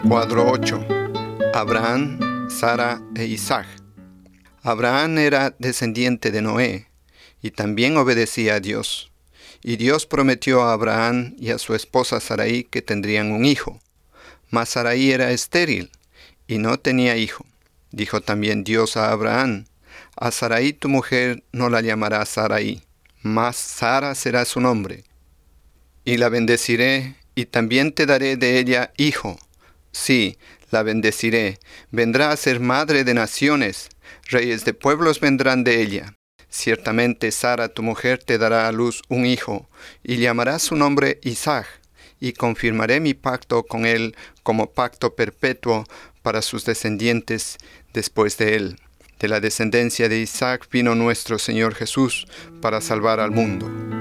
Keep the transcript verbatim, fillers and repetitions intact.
Cuadro ocho. Abraham, Sara e Isaac. Abraham era descendiente de Noé y también obedecía a Dios. Y Dios prometió a Abraham y a su esposa Sarai que tendrían un hijo. Mas Sarai era estéril y no tenía hijo. Dijo también Dios a Abraham: a Sarai tu mujer no la llamarás Sarai, mas Sara será su nombre. Y la bendeciré, y también te daré de ella hijo. Sí, la bendeciré. Vendrá a ser madre de naciones. Reyes de pueblos vendrán de ella. Ciertamente Sara tu mujer te dará a luz un hijo, y llamarás su nombre Isaac, y confirmaré mi pacto con él como pacto perpetuo para sus descendientes después de él. De la descendencia de Isaac vino nuestro Señor Jesús para salvar al mundo.